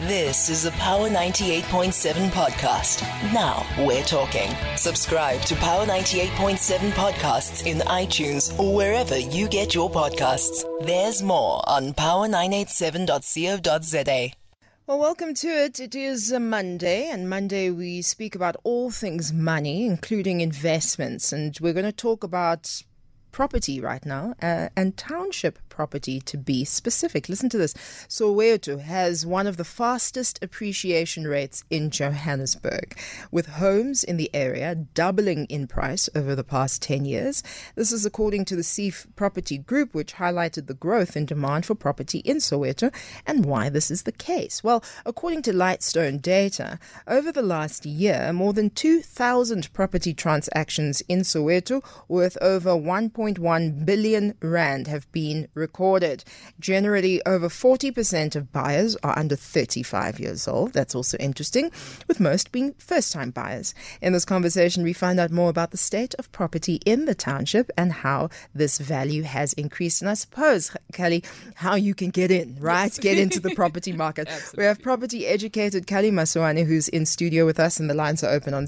This is a Power 98.7 podcast. Now we're talking. Subscribe to Power 98.7 podcasts in iTunes or wherever you get your podcasts. There's more on power987.co.za. Well, welcome to it. It is a Monday, and Monday we speak about all things money, including investments. And we're going to talk about property right now, and township property to be specific. Listen to this. Soweto has one of the fastest appreciation rates in Johannesburg, with homes in the area doubling in price over the past 10 years. This is according to the CEF Property Group, which highlighted the growth in demand for property in Soweto and why this is the case. Well, according to Lightstone data, over the last year, more than 2,000 property transactions in Soweto worth over 1.1 billion rand have been recorded. Generally, over 40% of buyers are under 35 years old. That's also interesting, with most being first-time buyers. In this conversation, we find out more about the state of property in the township and how this value has increased. And I suppose, Kali, how you can get in, right? Yes. Get into the property market. We have property educated Kali Maswane, who's in studio with us, and the lines are open on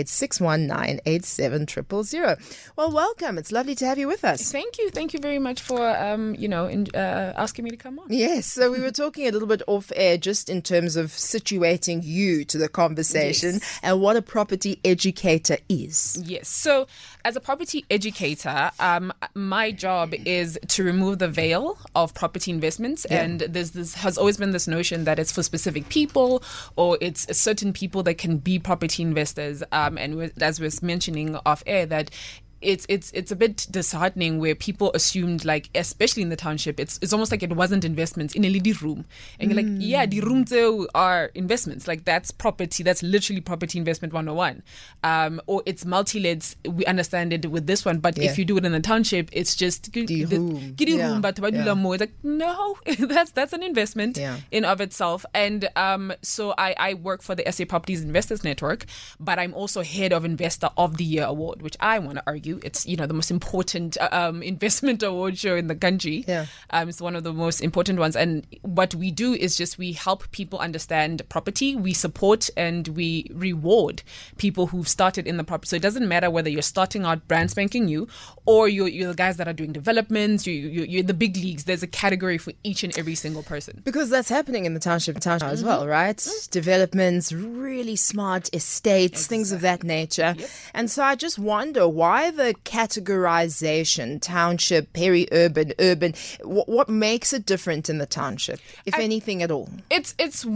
0861987000. Well, welcome. It's lovely to have you with us. Thank you. Thank you very much for, asking me to come on. Yes. So we were talking a little bit off air just in terms of situating you to the conversation, yes, and what a property educator is. Yes. So as a property educator, my job is to remove the veil of property investments. Yeah. And this has always been this notion that it's for specific people, or it's certain people that can be property investors. And as we're mentioning off air, that it's a bit disheartening where people assumed, like, especially in the township, it's almost like it wasn't investments in a lady room. And you're like, yeah, the rooms are investments. Like, that's property. That's literally property investment 101. Or it's multi-leds. We understand it with this one. But if you do it in the township, it's just room. But it's like, no, that's an investment in of itself. And so I work for the SA Properties Investors Network, but I'm also head of Investor of the Year Award, which I want to argue it's the most important investment award show in the country. It's one of the most important ones. And what we do is just we help people understand property. We support and we reward people who've started in the property. So it doesn't matter whether you're starting out brand spanking new, or you're the guys that are doing developments. You're in the big leagues. There's a category for each and every single person. Because that's happening in the township as well, right? Developments, really smart estates, things of that nature. Yep. And so I just wonder why the categorization, township, peri-urban, urban, what makes it different in the township, if anything at all? It's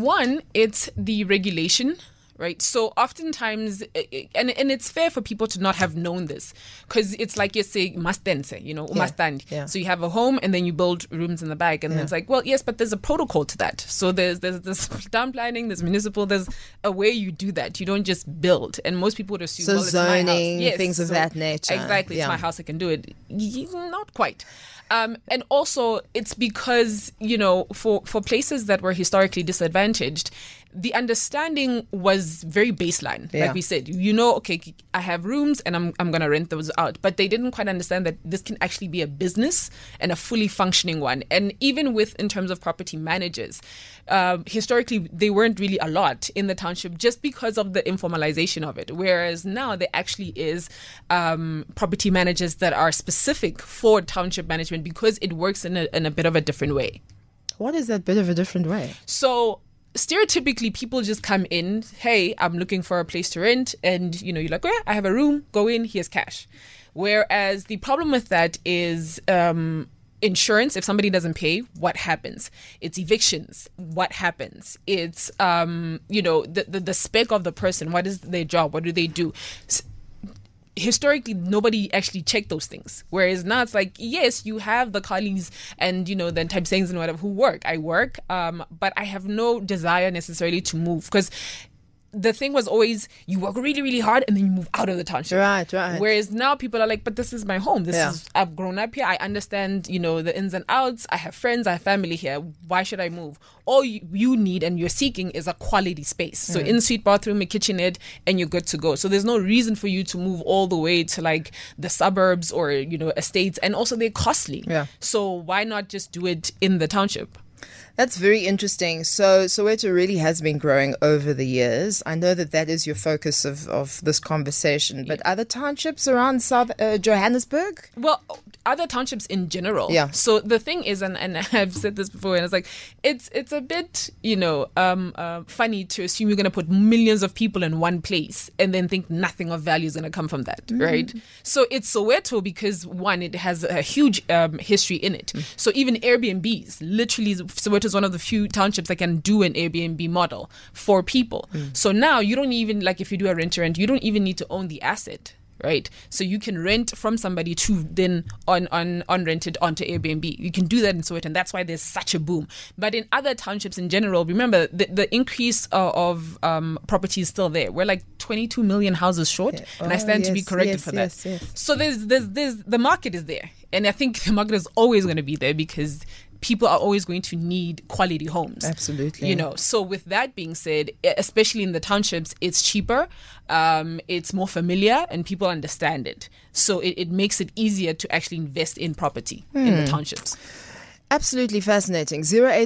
the regulation. Right. So oftentimes, and it's fair for people to not have known this, because it's like you say, mastense, umastand. Yeah. So you have a home and then you build rooms in the back. And then it's like, well, yes, but there's a protocol to that. So there's town planning, there's municipal, there's a way you do that. You don't just build. And most people would assume, so zoning, it's my house. Things of that nature. Exactly. It's my house, I can do it. Not quite. And also, it's because, for places that were historically disadvantaged, the understanding was very baseline. Like we said, okay, I have rooms and I'm going to rent those out. But they didn't quite understand that this can actually be a business and a fully functioning one. And even in terms of property managers, historically, they weren't really a lot in the township just because of the informalization of it. Whereas now there actually is property managers that are specific for township management because it works in a bit of a different way. What is that bit of a different way? So stereotypically, people just come in, hey, I'm looking for a place to rent. And, you're like, oh, yeah, I have a room. Go in. Here's cash. Whereas the problem with that is insurance. If somebody doesn't pay, what happens? It's evictions. What happens? It's, the spec of the person. What is their job? What do they do? Historically, nobody actually checked those things. Whereas now it's like, yes, you have the colleagues and, the type sayings and whatever who work. I work, but I have no desire necessarily to move, because the thing was always you work really, really hard and then you move out of the township. Right. Whereas now people are like, but this is my home. I've grown up here. I understand, the ins and outs. I have friends. I have family here. Why should I move? All you need and you're seeking is a quality space. So in-suite bathroom, a kitchenette, and you're good to go. So there's no reason for you to move all the way to like the suburbs or, estates. And also they're costly. Yeah. So why not just do it in the township? That's very interesting. So Soweto really has been growing over the years. I know that is your focus of this conversation, but other townships around South Johannesburg? Well, other townships in general. Yeah. So the thing is, and I've said this before, and it's like, it's a bit, funny to assume you're going to put millions of people in one place and then think nothing of value is going to come from that, right? So it's Soweto because, one, it has a huge history in it. So even Airbnbs, literally, Soweto is one of the few townships that can do an Airbnb model for people. So now you don't even, like, if you do a rent-to-rent, you don't even need to own the asset. Right, so you can rent from somebody to then on rent it onto Airbnb. You can do that in Soweto, and that's why there's such a boom. But in other townships in general, remember the increase of property is still there. We're like 22 million houses short, and I stand to be corrected for that. Yes. So there's the market is there, and I think the market is always going to be there because people are always going to need quality homes. Absolutely. So with that being said, especially in the townships, it's cheaper, it's more familiar, and people understand it. So it makes it easier to actually invest in property in the townships. Absolutely fascinating.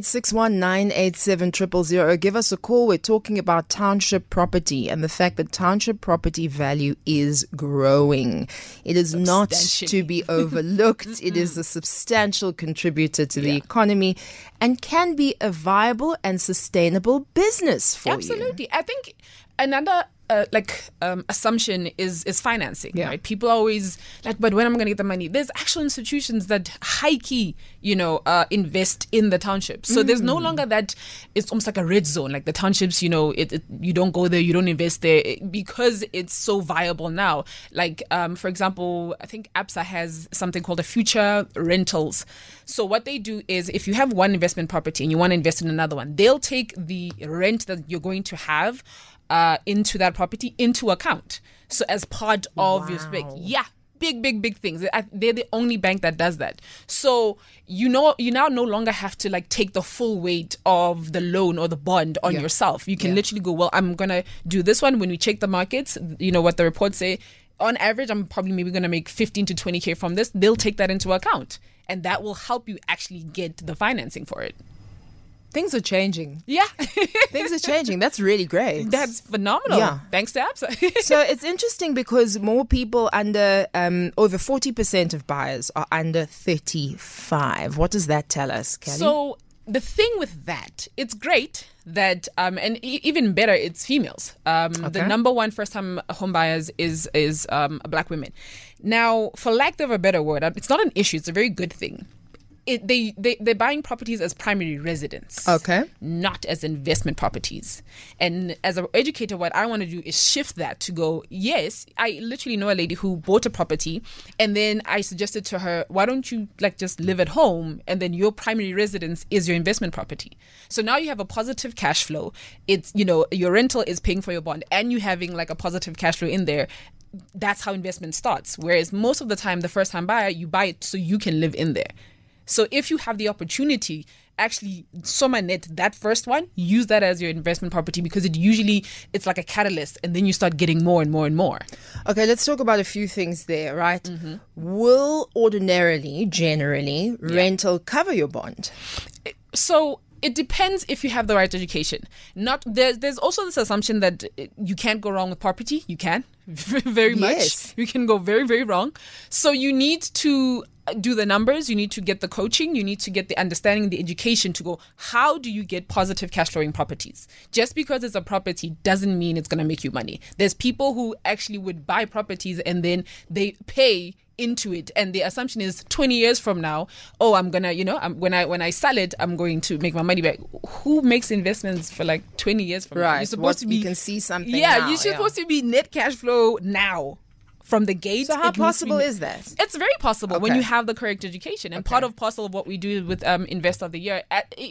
0861987000. Give us a call. We're talking about township property and the fact that township property value is growing. It is not to be overlooked. It is a substantial contributor to the economy and can be a viable and sustainable business for you. Absolutely. I think another assumption is financing, right? People are always like, but when am I going to get the money? There's actual institutions that high key, invest in the townships. So there's no longer that it's almost like a red zone, like the townships, you don't go there, you don't invest there because it's so viable now. Like, for example, I think ABSA has something called a future rentals. So what they do is if you have one investment property and you want to invest in another one, they'll take the rent that you're going to have into that property into account. So as part of your spec. Yeah. Big things. They're the only bank that does that. So you now no longer have to take the full weight of the loan or the bond on yourself. You can literally go, well, I'm going to do this one. When we check the markets, what the reports say, on average, I'm probably maybe going to make 15 to 20K from this. They'll take that into account. And that will help you actually get the financing for it. Things are changing. Yeah. Things are changing. That's really great. That's phenomenal. Yeah. Thanks to ABSA. So it's interesting because more people over 40% of buyers are under 35. What does that tell us, Kelly? So the thing with that, it's great that, and even better, it's females. The number one first-time home buyers is Black women. Now, for lack of a better word, it's not an issue. It's a very good thing. They're buying properties as primary residence, not as investment properties. And as an educator, what I want to do is shift that to go, yes, I literally know a lady who bought a property and then I suggested to her, why don't you just live at home and then your primary residence is your investment property. So now you have a positive cash flow. It's, your rental is paying for your bond and you having a positive cash flow in there. That's how investment starts. Whereas most of the time, the first time buyer, you buy it so you can live in there. So if you have the opportunity, actually, soma net, that first one, use that as your investment property because it's like a catalyst and then you start getting more and more and more. Okay, let's talk about a few things there, right? Will generally, rental cover your bond? So it depends if you have the right education. There's also this assumption that you can't go wrong with property. You can, very much. Yes. You can go very, very wrong. So you need to do the numbers, you need to get the coaching, you need to get the understanding, the education to go, how do you get positive cash flowing properties? Just because it's a property doesn't mean it's going to make you money. There's people who actually would buy properties and then they pay into it and the assumption is 20 years from now, I'm gonna, when I sell it, I'm going to make my money back. Who makes investments for 20 years from now? You're supposed to be, you can see something. You're supposed to be net cash flow now. From the gate. So how possible is that? It's very possible when you have the correct education. And part of what we do with Investor of the Year,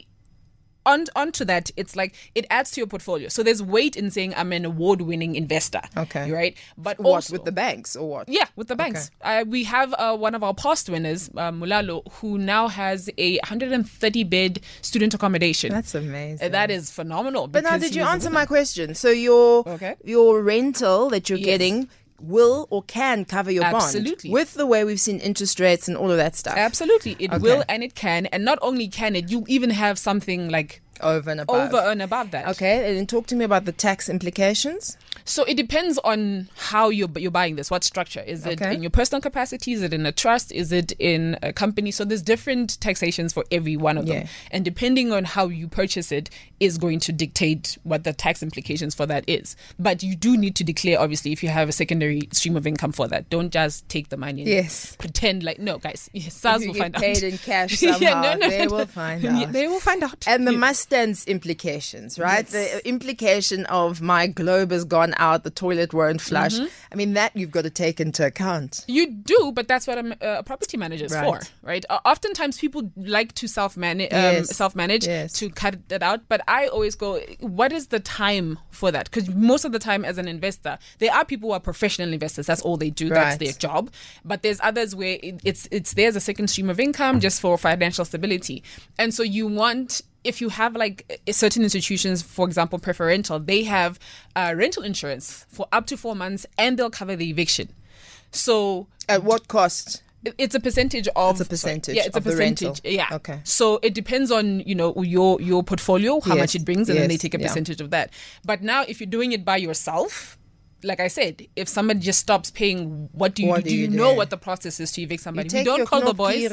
onto that, it's it adds to your portfolio. So there's weight in saying I'm an award-winning investor. Okay. Right? But what, also, with the banks or what? Yeah, with the banks. We have one of our past winners, Mulalo, who now has a 130-bed student accommodation. That's amazing. That is phenomenal. But now, did you answer my question? So your rental that you're getting will or can cover your Absolutely. bond with the way we've seen interest rates and all of that stuff. Absolutely. It will and it can. And not only can it, you even have something like over and above that. Okay, and then talk to me about the tax implications. So it depends on how you're buying this. What structure? Is it in your personal capacity? Is it in a trust? Is it in a company? So there's different taxations for every one of them. And depending on how you purchase it is going to dictate what the tax implications for that is. But you do need to declare, obviously, if you have a secondary stream of income for that. Don't just take the money and pretend like, no, guys, SARS will find out. Paid in cash somehow. They will find out. They will find out. And the must-stands implications, right? The implication of my globe has gone out, the toilet won't flush. I mean, that you've got to take into account. You do, but that's what a property manager is for, right? Oftentimes people like to self-manage to cut it out, but I always go, what is the time for that? Because most of the time as an investor, there are people who are professional investors. That's all they do. That's their job. But there's others where it's there as a second stream of income just for financial stability. And so you want... If you have like certain institutions, for example, preferential, they have rental insurance for up to 4 months and they'll cover the eviction. So at what cost? It's a percentage of... It's a percentage it's of a percentage. The rental. Yeah. Okay. So it depends on, your portfolio, how much it brings, and then they take a percentage of that. But now if you're doing it by yourself... Like I said, if somebody just stops paying, what do you do? Do you know what the process is to evict somebody? We don't call the boys.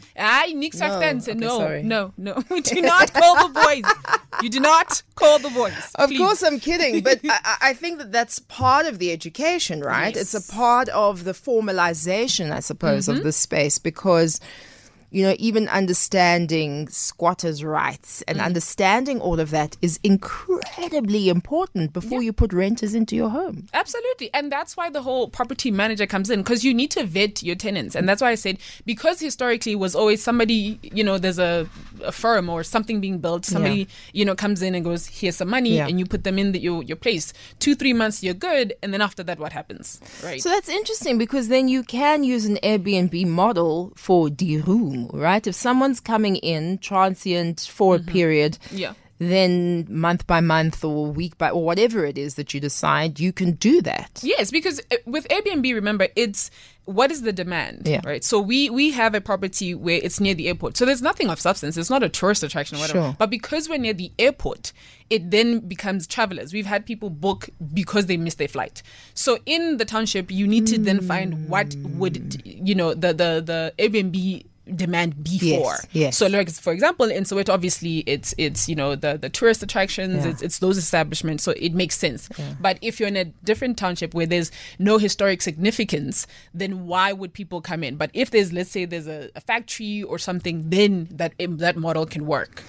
No. We do not call the boys. You do not call the boys. Of course, I'm kidding. But I think that's part of the education, right? Yes. It's a part of the formalization, I suppose, of this space because... even understanding squatters' rights and understanding all of that is incredibly important before you put renters into your home. Absolutely. And that's why the whole property manager comes in, because you need to vet your tenants. And that's why I said, because historically it was always somebody, there's a firm or something being built, somebody, comes in and goes, here's some money, and you put them in your place. 2-3 months, you're good. And then after that, what happens? Right. So that's interesting because then you can use an Airbnb model for die room. Right? If someone's coming in transient for a period, then month by month or week by or whatever it is that you decide, you can do that. Yes, because with Airbnb, remember, it's what is the demand, right? So we have a property where it's near the airport. So there's nothing of substance. It's not a tourist attraction or whatever. Sure. But because we're near the airport, it then becomes travelers. We've had people book because they missed their flight. So in the township, you need to then find what would, the Airbnb demand before. Yes. So like for example in Soweto, obviously it's the tourist attractions, it's those establishments, so it makes sense. But if you're in a different township where there's no historic significance, then why would people come in? But if let's say there's a factory or something, then that model can work.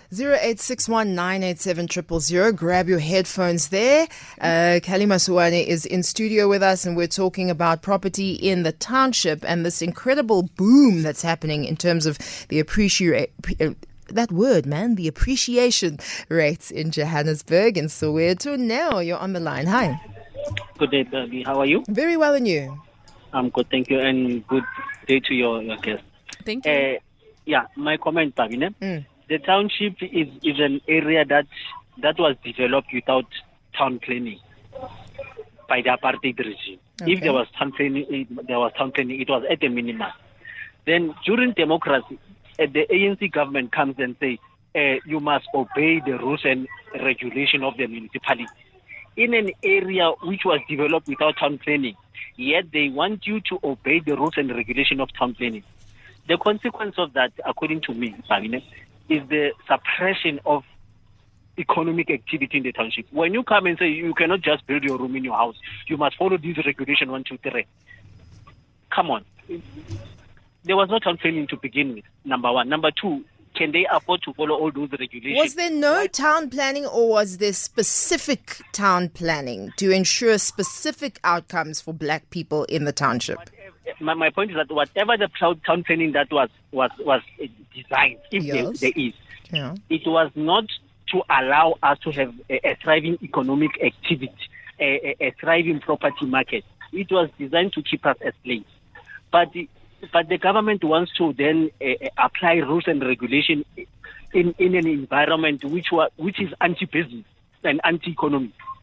0861987000. Grab your headphones there. Kalima Suwane is in studio with us and we're talking about property in the township and this incredible boom that's happening in terms of the appreciation rates in Johannesburg and Soweto. Now you're on the line. Hi. Good day, Baby. How are you? Very well, and you? I'm good, thank you, and good day to your guest. Thank you. My comment, Baby. The township is an area that was developed without town planning by the apartheid regime. Okay. If there was town planning, it was at a minimum. Then during democracy, the ANC government comes and says, you must obey the rules and regulation of the municipality. In an area which was developed without town planning, yet they want you to obey the rules and regulation of town planning. The consequence of that, according to me, Sabine, is the suppression of economic activity in the township. When you come and say you cannot just build your room in your house, you must follow this regulation 1, 2, 3. Come on. There was no town planning to begin with, number one. Number two, can they afford to follow all those regulations? Was there no town planning or was there specific town planning to ensure specific outcomes for black people in the township? My point is that whatever the town planning that was designed, if there is, it was not to allow us to have a thriving economic activity, a thriving property market. It was designed to keep us as slaves. But the government wants to then apply rules and regulation in an environment which is anti-business and anti-economy.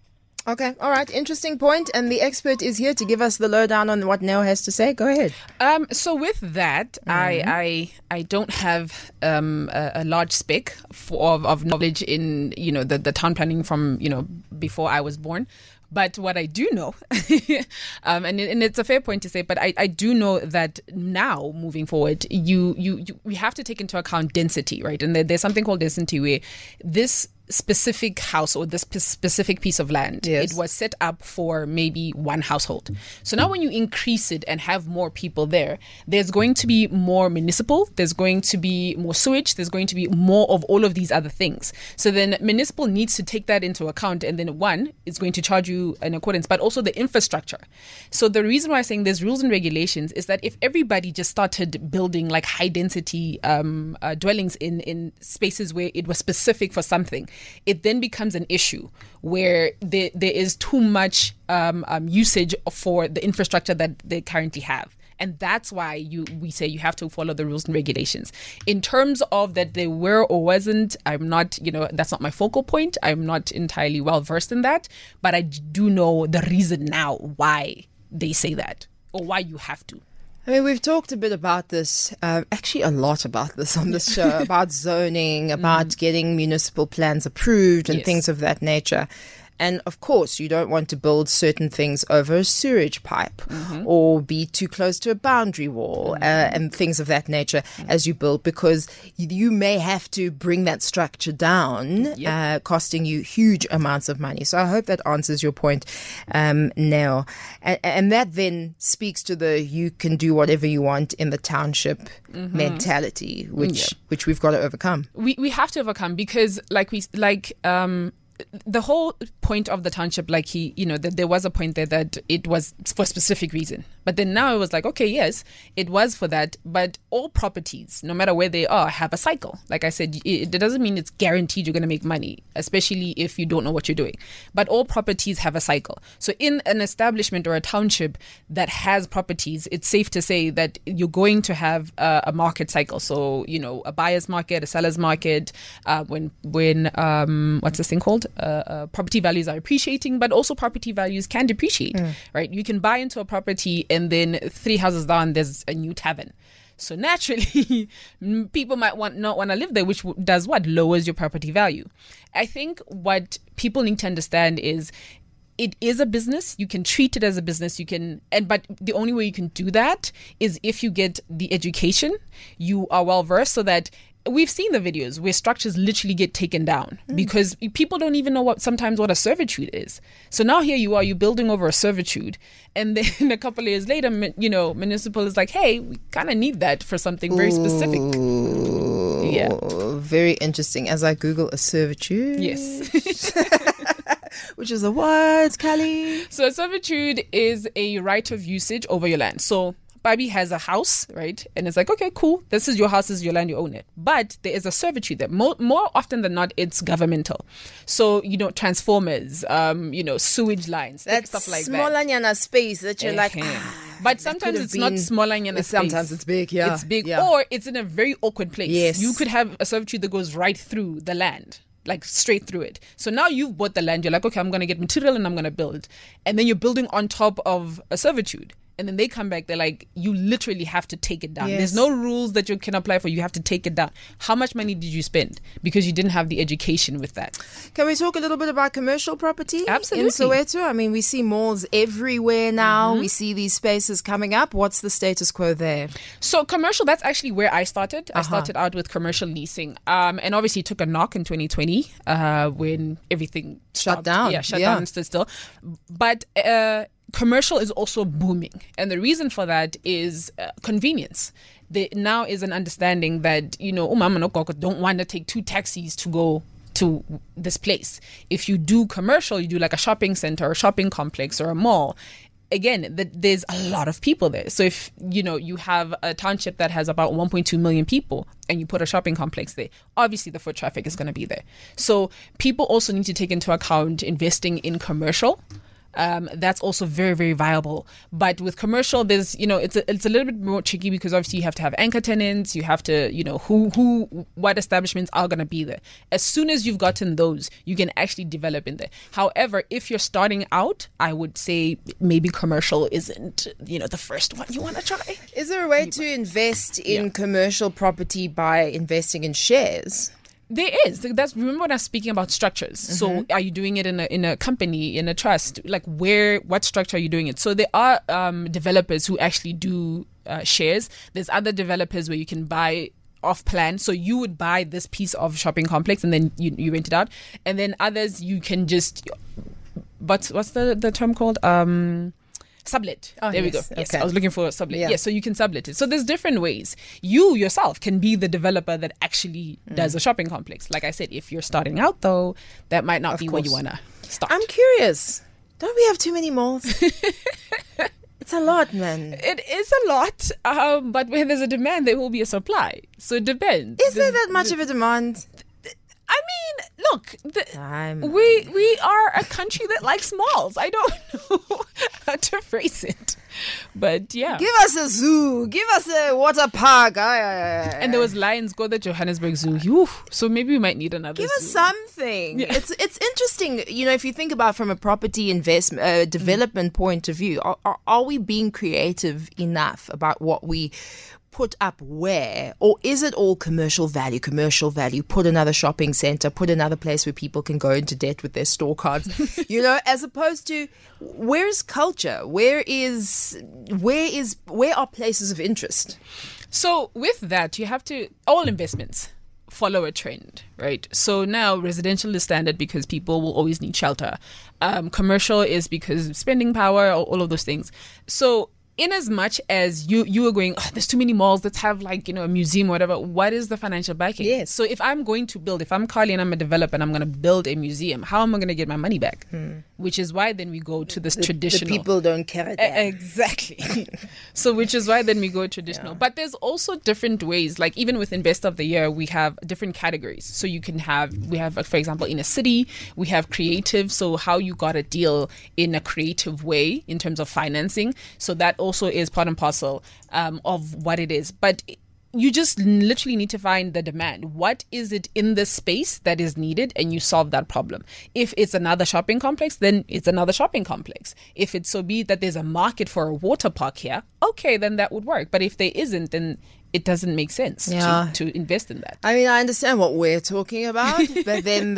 Okay, all right, interesting point. And the expert is here to give us the lowdown on what Nell has to say. Go ahead. So with that, I don't have a large spec of knowledge in the town planning from before I was born. But what I do know, and it's a fair point to say, but I do know that now moving forward, we have to take into account density, right? And there's something called density where this specific house or this specific piece of land, yes, it was set up for maybe one household. So now when you increase it and have more people there, there's going to be more municipal, there's going to be more sewage, there's going to be more of all of these other things. So then municipal needs to take that into account, and then one is going to charge you in accordance, but also the infrastructure. So the reason why I'm saying there's rules and regulations is that if everybody just started building like high density dwellings in spaces where it was specific for something, it then becomes an issue where there is too much usage for the infrastructure that they currently have. And that's why we say you have to follow the rules and regulations. In terms of that they were or wasn't, I'm not, that's not my focal point. I'm not entirely well versed in that. But I do know the reason now why they say that or why you have to. I mean, we've talked a bit about this, actually a lot about this on this show, about zoning, about getting municipal plans approved and Yes. things of that nature. And of course, you don't want to build certain things over a sewage pipe or be too close to a boundary wall and things of that nature as you build, because you may have to bring that structure down, costing you huge amounts of money. So I hope that answers your point, Nell. And that then speaks to the you can do whatever you want in the township mentality, which we've got to overcome. We have to overcome because the whole point of the township, that there was a point there that it was for a specific reason. But then now it was like, okay, yes, it was for that. But all properties, no matter where they are, have a cycle. Like I said, it doesn't mean it's guaranteed you're going to make money, especially if you don't know what you're doing. But all properties have a cycle. So in an establishment or a township that has properties, it's safe to say that you're going to have a market cycle. So, a buyer's market, a seller's market, when what's this thing called? Property values are appreciating, but also property values can depreciate, right? You can buy into a property and then 3 houses down, there's a new tavern. So naturally, people might not want to live there, which does what? Lowers your property value. I think what people need to understand is it is a business. You can treat it as a business. But the only way you can do that is if you get the education, you are well versed, so that we've seen the videos where structures literally get taken down because people don't even know sometimes what a servitude is. So now here you are, you're building over a servitude, and then a couple of years later, municipal is like, hey, we kind of need that for something very specific. Yeah. Very interesting. As I Google a servitude. Yes. Which is a what, Callie? So a servitude is a right of usage over your land. So Babi has a house, right? And it's like, okay, cool. This is your house, this is your land, you own it. But there is a servitude there. More often than not, it's governmental. So, transformers, sewage lines, That's stuff like that. small space that you're like, but sometimes it's not smaller than a space. Sometimes it's big, yeah. It's big, yeah. or it's in a very awkward place. Yes. You could have a servitude that goes right through the land, like straight through it. So now you've bought the land, you're like, okay, I'm going to get material and I'm going to build. And then you're building on top of a servitude. And then they come back, they're like, you literally have to take it down. Yes. There's no rules that you can apply for. You have to take it down. How much money did you spend? Because you didn't have the education with that. Can we talk a little bit about commercial property Absolutely. in Soweto? I mean, we see malls everywhere now. We see these spaces coming up. What's the status quo there? So commercial, that's actually where I started. I started out with commercial leasing. And obviously took a knock in 2020 when everything Shut stopped. down. Yeah, shut Yeah. down and stood still. But commercial is also booming. And the reason for that is convenience. There now is an understanding that, umama no gogo don't want to take 2 taxis to go to this place. If you do commercial, you do like a shopping center or a shopping complex or a mall. Again, there's a lot of people there. So if, you have a township that has about 1.2 million people and you put a shopping complex there, obviously the foot traffic is going to be there. So people also need to take into account investing in commercial. that's also very, very viable. But with commercial, there's, it's a little bit more tricky because obviously you have to have anchor tenants, you have to, what establishments are going to be there. As soon as you've gotten those, you can actually develop in there. However, if you're starting out, I would say maybe commercial isn't, the first one you want to try. Is there a way to invest in commercial property by investing in shares? There is. Remember when I was speaking about structures. So are you doing it in a company, in a trust? Like what structure are you doing it? So there are developers who actually do shares. There's other developers where you can buy off plan. So you would buy this piece of shopping complex and then you rent it out. And then others you can just, what's the term called? Sublet. There we go. Yes, okay. I was looking for a sublet. Yeah. Yes, so you can sublet it. So there's different ways. You yourself can be the developer that actually does a shopping complex. Like I said, if you're starting out though, that might not be where you want to start. I'm curious. Don't we have too many malls? It's a lot, man. It is a lot. But when there's a demand, there will be a supply. So it depends. Is there that much of a demand? I mean, look, we are a country that likes malls. I don't know how to phrase it, but yeah. Give us a zoo. Give us a water park. And there was Lions Go, the Johannesburg Zoo. So maybe we might need another Give zoo. us something. Yeah. It's interesting, if you think about from a property investment development point of view, are we being creative enough about what we put up where, or is it all commercial value, put another shopping center, put another place where people can go into debt with their store cards, as opposed to where's culture, where are places of interest? So with that, you have to, all investments follow a trend, right? So now residential is standard because people will always need shelter. Commercial is because spending power, all of those things. So in as much as you are going, there's too many malls, let's have a museum or whatever, what is the financial backing? Yes. So if I'm going to build, if I'm Carly and I'm a developer and I'm going to build a museum, how am I going to get my money back? Which is why then we go to this traditional. The people don't care that. Exactly. So which is why then we go traditional. Yeah. But there's also different ways, like even with Invest of the Year, we have different categories. So we have, for example, in a city, we have creative. So how you got a deal in a creative way in terms of financing. So that also is part and parcel of what it is. But you just literally need to find the demand. What is it in the space that is needed, and you solve that problem. If it's another shopping complex, then it's another shopping complex. If it's so be that there's a market for a water park here, okay, then that would work. But if there isn't, then it doesn't make sense to invest in that. I mean, I understand what we're talking about, but then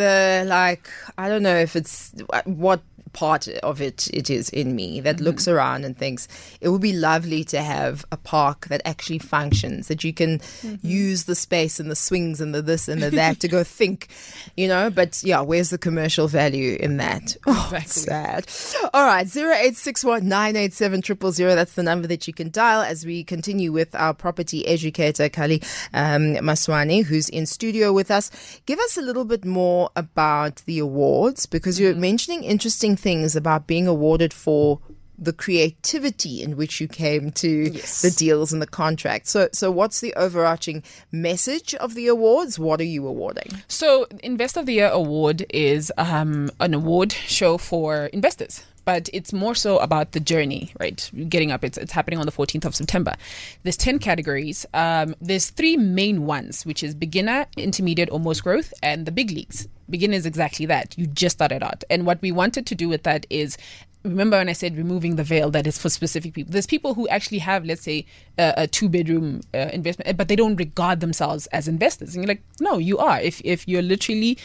I don't know if it's what part of it is in me that looks around and thinks it would be lovely to have a park that actually functions, that you can use the space and the swings and the this and the that to go think, but where's the commercial value in that? Exactly. Sad. All right, 0861 987 000, that's the number that you can dial as we continue with our property educator Kali Maswane, who's in studio with us. Give us a little bit more about the awards, because you're mentioning interesting things about being awarded for the creativity in which you came to the deals and the contracts. So what's the overarching message of the awards? What are you awarding? So Invest of the Year award is an award show for investors. But it's more so about the journey, right? Getting up. It's happening on the 14th of September. There's 10 categories. There's 3 main ones, which is beginner, intermediate, or most growth, and the big leagues. Beginner is exactly that. You just started out. And what we wanted to do with that is, remember when I said removing the veil that is for specific people? There's people who actually have, let's say, a 2-bedroom investment, but they don't regard themselves as investors. And you're like, no, you are. If you literally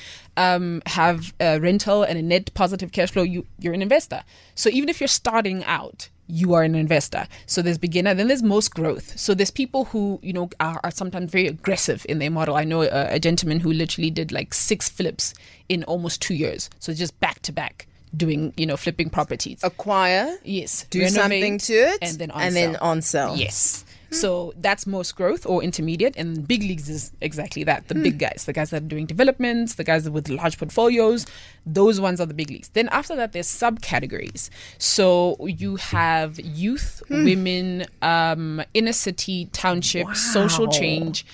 have a rental and a net positive cash flow, you're an investor. So even if you're starting out, you are an investor. So there's beginner, then there's most growth. So there's people who, are sometimes very aggressive in their model. I know a gentleman who literally did 6 flips in almost 2 years. So just back to back, doing, flipping properties. Acquire. Yes. Do something to it. And then on sell. Yes. So that's most growth or intermediate, and big leagues is exactly that. The big guys, the guys that are doing developments, the guys with large portfolios, those ones are the big leagues. Then after that, there's subcategories. So you have youth, women, inner city, township, social change,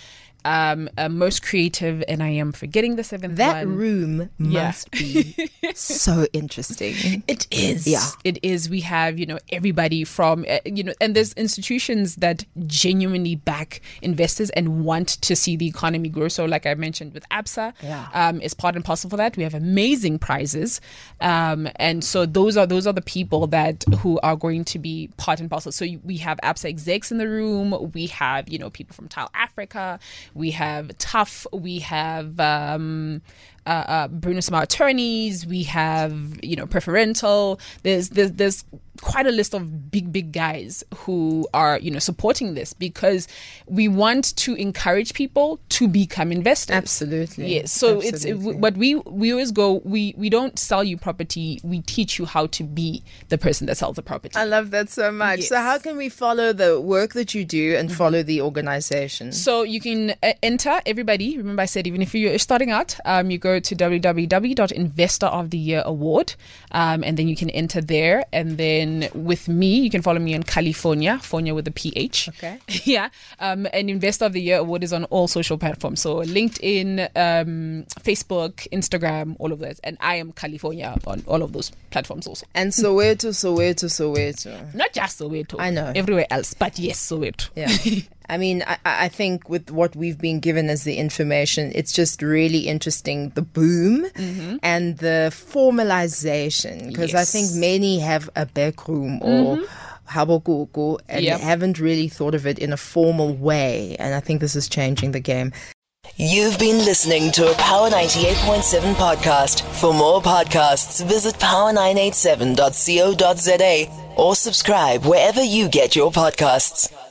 most creative, and I am forgetting the seventh That one. room must be so interesting. It is. Yeah. It is. We have, everybody from, and there's institutions that genuinely back investors and want to see the economy grow. So like I mentioned with ABSA, is part and parcel for that. We have amazing prizes. And so those are the people who are going to be part and parcel. So we have ABSA execs in the room. We have, people from Tile Africa. We have Tough. We have Bruno Smart attorneys. We have, Preferential. There's quite a list of big guys who are, supporting this because we want to encourage people to become investors. Absolutely. Yes. So Absolutely. but we always go, we don't sell you property. We teach you how to be the person that sells the property. I love that so much. Yes. So how can we follow the work that you do and follow the organization? So you can enter, everybody. Remember I said, even if you're starting out, you go to www.Investor of the Year Award, and then you can enter there. And then with me, you can follow me on California, Fonya with a PH. Okay. Yeah. And Investor of the Year Award is on all social platforms. So LinkedIn, Facebook, Instagram, all of those. And I am California on all of those platforms also. And Soweto. Not just Soweto. I know. Everywhere else. But yes, Soweto. Yeah. I mean, I think with what we've been given as the information, it's just really interesting, the boom and the formalization. Because I think many have a back room or habokoko and haven't really thought of it in a formal way. And I think this is changing the game. You've been listening to a Power 98.7 podcast. For more podcasts, visit power987.co.za or subscribe wherever you get your podcasts.